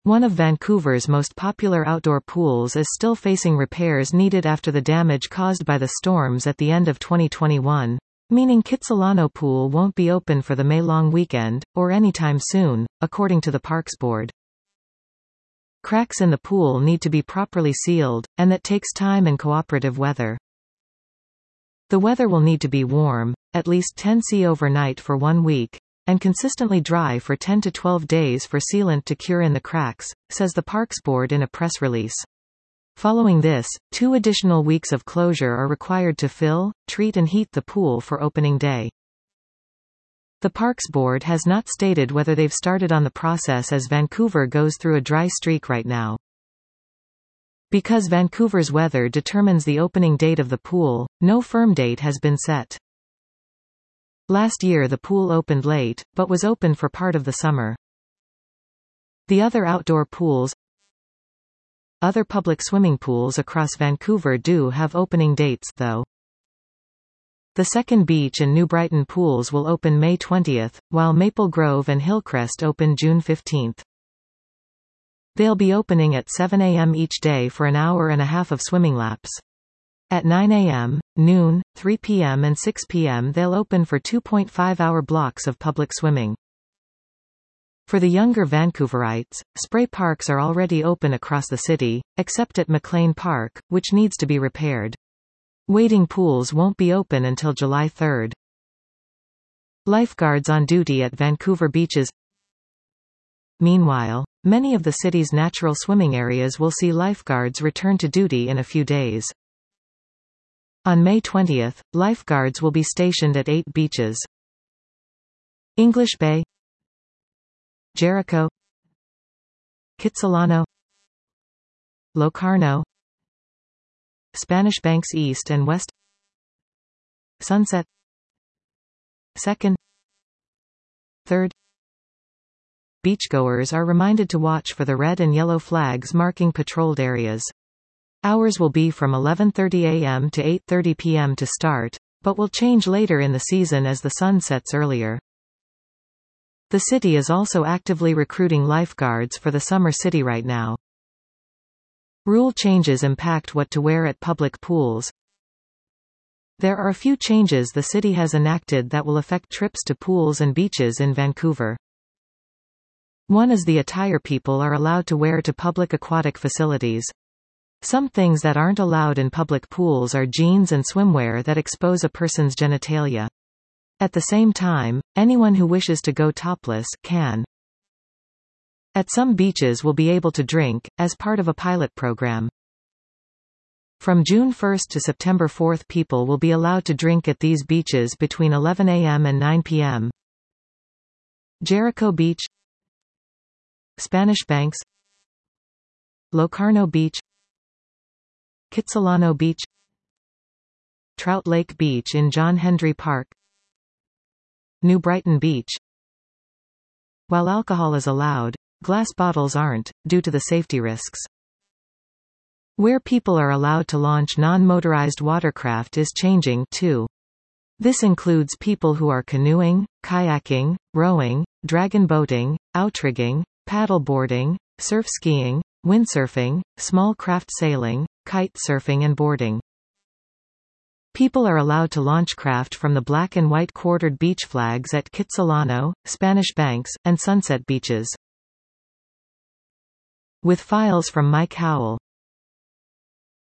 One of Vancouver's most popular outdoor pools is still facing repairs needed after the damage caused by the storms at the end of 2021, meaning Kitsilano Pool won't be open for the May long weekend, or anytime soon, according to the Parks Board. Cracks in the pool need to be properly sealed, and that takes time and cooperative weather. The weather will need to be warm, at least 10 C overnight for 1 week, and consistently dry for 10 to 12 days for sealant to cure in the cracks, says the Parks Board in a press release. Following this, 2 additional weeks of closure are required to fill, treat and heat the pool for opening day. The Parks Board has not stated whether they've started on the process as Vancouver goes through a dry streak right now. Because Vancouver's weather determines the opening date of the pool, no firm date has been set. Last year the pool opened late, but was open for part of the summer. The other outdoor pools, other public swimming pools across Vancouver do have opening dates, though. The Second Beach and New Brighton pools will open May 20th, while Maple Grove and Hillcrest open June 15th. They'll be opening at 7 a.m. each day for an hour and a half of swimming laps. At 9 a.m., noon, 3 p.m. and 6 p.m. they'll open for 2.5-hour blocks of public swimming. For the younger Vancouverites, spray parks are already open across the city, except at McLean Park, which needs to be repaired. Wading pools won't be open until July 3rd. Lifeguards on duty at Vancouver beaches. Meanwhile, many of the city's natural swimming areas will see lifeguards return to duty in a few days. On May 20th, lifeguards will be stationed at 8 beaches: English Bay, Jericho, Kitsilano, Locarno, Spanish Banks East and West, Sunset, 2nd, 3rd. Beachgoers are reminded to watch for the red and yellow flags marking patrolled areas. Hours will be from 11:30 a.m. to 8:30 p.m. to start, but will change later in the season as the sun sets earlier. The city is also actively recruiting lifeguards for the summer city right now. Rule changes impact what to wear at public pools. There are a few changes the city has enacted that will affect trips to pools and beaches in Vancouver. One is the attire people are allowed to wear to public aquatic facilities. Some things that aren't allowed in public pools are jeans and swimwear that expose a person's genitalia. At the same time, anyone who wishes to go topless can. At some beaches will be able to drink, as part of a pilot program. From June 1 to September 4 people will be allowed to drink at these beaches between 11 a.m. and 9 p.m. Jericho Beach, Spanish Banks, Locarno Beach, Kitsilano Beach, Trout Lake Beach in John Hendry Park, New Brighton Beach. While alcohol is allowed, glass bottles aren't, due to the safety risks. Where people are allowed to launch non-motorized watercraft is changing, too. This includes people who are canoeing, kayaking, rowing, dragon boating, outrigging, paddleboarding, surf skiing, windsurfing, small craft sailing, kite surfing and boarding. People are allowed to launch craft from the black and white quartered beach flags at Kitsilano, Spanish Banks, and Sunset beaches. With files from Mike Howell.